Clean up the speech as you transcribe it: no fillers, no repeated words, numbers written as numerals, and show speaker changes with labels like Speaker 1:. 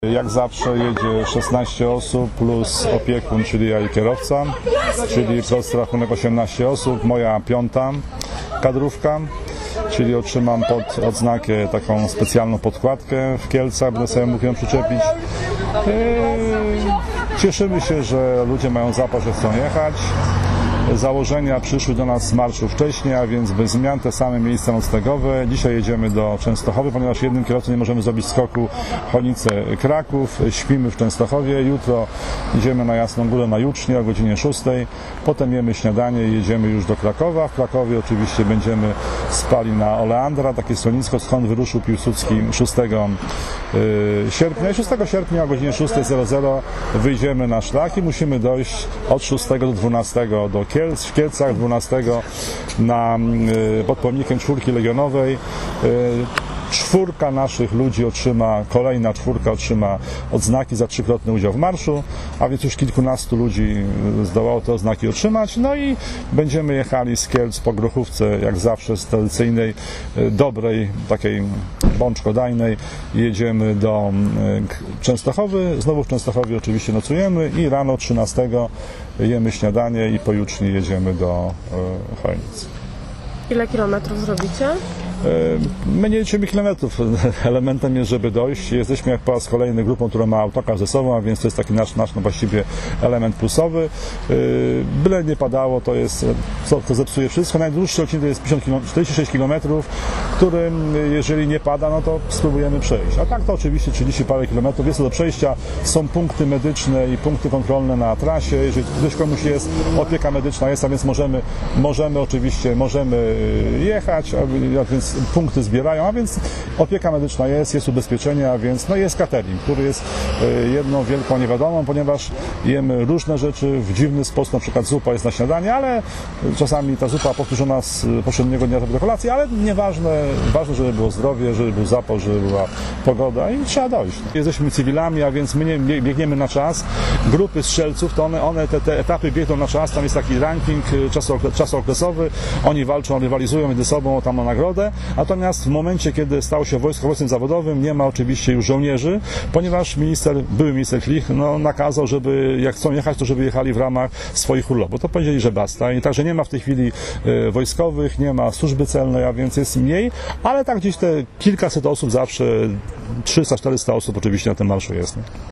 Speaker 1: Jak zawsze jedzie 16 osób plus opiekun, czyli ja i kierowca, czyli prosty rachunek 18 osób, moja piąta kadrówka, czyli otrzymam pod odznakę taką specjalną podkładkę w Kielcach, będę sobie mógł ją przyczepić. Cieszymy się, że ludzie mają zapał, że chcą jechać. Założenia przyszły do nas z marszu wcześniej, a więc bez zmian te same miejsca noclegowe. Dzisiaj jedziemy do Częstochowy, ponieważ jednym kierowcą nie możemy zrobić skoku Chonice-Kraków. Śpimy w Częstochowie. Jutro idziemy na Jasną Górę, na Jucznię o godzinie 6. Potem jemy śniadanie i jedziemy już do Krakowa. W Krakowie oczywiście będziemy spali na Oleandra, takie schronisko, skąd wyruszył Piłsudski 6 sierpnia. I 6 sierpnia o godzinie 6:00 wyjdziemy na szlak i musimy dojść od 6 do 12 do Kielc, w Kielcach 12 pod pomnikiem Czwórki Legionowej. Czwórka naszych ludzi kolejna czwórka otrzyma odznaki za trzykrotny udział w marszu, a więc już kilkunastu ludzi zdołało te odznaki otrzymać. No i będziemy jechali z Kielc po grochówce, jak zawsze z tradycyjnej, dobrej, takiej bączkodajnej. Jedziemy do Częstochowy, znowu w Częstochowie oczywiście nocujemy i rano 13 jemy śniadanie i pojutrze jedziemy do Chojnic.
Speaker 2: Ile kilometrów zrobicie?
Speaker 1: My nie liczymy kilometrów. Elementem jest, żeby dojść. Jesteśmy jak po raz kolejny grupą, która ma autokar ze sobą, a więc to jest taki nasz właściwie element plusowy. Byle nie padało, to zepsuje wszystko. Najdłuższy odcinek to jest 46 km, którym jeżeli nie pada, no to spróbujemy przejść. A tak to oczywiście 30 parę kilometrów. Jest to do przejścia. Są punkty medyczne i punkty kontrolne na trasie. Jeżeli ktoś komuś jest, opieka medyczna jest, a więc możemy jechać, a więc punkty zbierają, a więc opieka medyczna jest ubezpieczenie, a więc jest catering, który jest jedną wielką niewiadomą, ponieważ jemy różne rzeczy w dziwny sposób, na przykład zupa jest na śniadanie, ale czasami ta zupa powtórzona z poprzedniego dnia do kolacji, ale nieważne, ważne, żeby było zdrowie, żeby był zapał, żeby była pogoda i trzeba dojść. Jesteśmy cywilami, a więc my nie biegniemy na czas. Grupy strzelców, to one te etapy biegną na czas, tam jest taki ranking czasookresowy, oni walczą, rywalizują między sobą tam o nagrodę. Natomiast w momencie, kiedy stało się wojsko wojskiem zawodowym, nie ma oczywiście już żołnierzy, ponieważ były minister Klich nakazał, żeby jak chcą jechać, to żeby jechali w ramach swoich urlopów. To powiedzieli, że basta. I także nie ma w tej chwili wojskowych, nie ma służby celnej, a więc jest mniej, ale tak gdzieś te kilkaset osób zawsze, 300-400 osób oczywiście na tym marszu jest.